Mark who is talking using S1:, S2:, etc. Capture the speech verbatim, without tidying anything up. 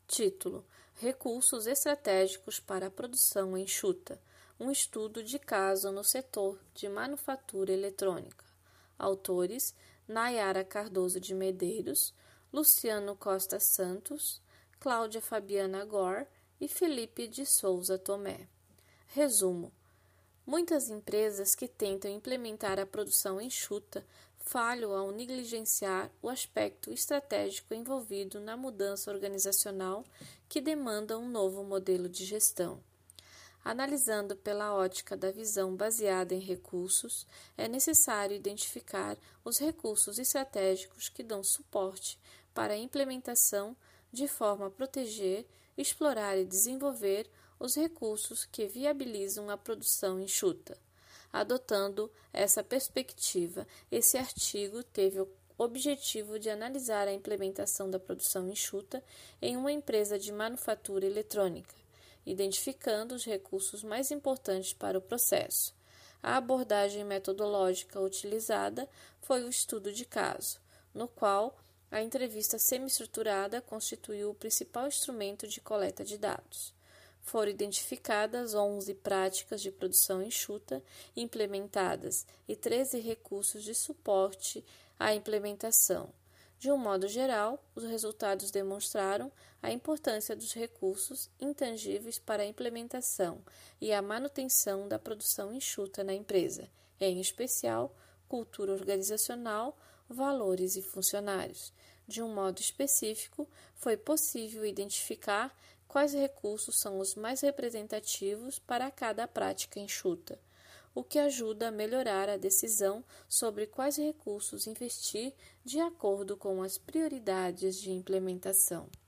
S1: Título: Recursos estratégicos para a produção enxuta. Um estudo de caso no setor de manufatura eletrônica. Autores: Nayara Cardoso de Medeiros, Luciano Costa Santos, Cláudia Fabiana Gor e Felipe de Souza Tomé. Resumo: muitas empresas que tentam implementar a produção enxuta falham ao negligenciar o aspecto estratégico envolvido na mudança organizacional que demanda um novo modelo de gestão. Analisando pela ótica da visão baseada em recursos, é necessário identificar os recursos estratégicos que dão suporte para a implementação de forma a proteger, explorar e desenvolver os recursos que viabilizam a produção enxuta. Adotando essa perspectiva, esse artigo teve o objetivo de analisar a implementação da produção enxuta em uma empresa de manufatura eletrônica, identificando os recursos mais importantes para o processo. A abordagem metodológica utilizada foi o estudo de caso, no qual a entrevista semi-estruturada constituiu o principal instrumento de coleta de dados. Foram identificadas onze práticas de produção enxuta implementadas e treze recursos de suporte à implementação. De um modo geral, os resultados demonstraram a importância dos recursos intangíveis para a implementação e a manutenção da produção enxuta na empresa, em especial, cultura organizacional, valores e funcionários. De um modo específico, foi possível identificar quais recursos são os mais representativos para cada prática enxuta, o que ajuda a melhorar a decisão sobre quais recursos investir de acordo com as prioridades de implementação.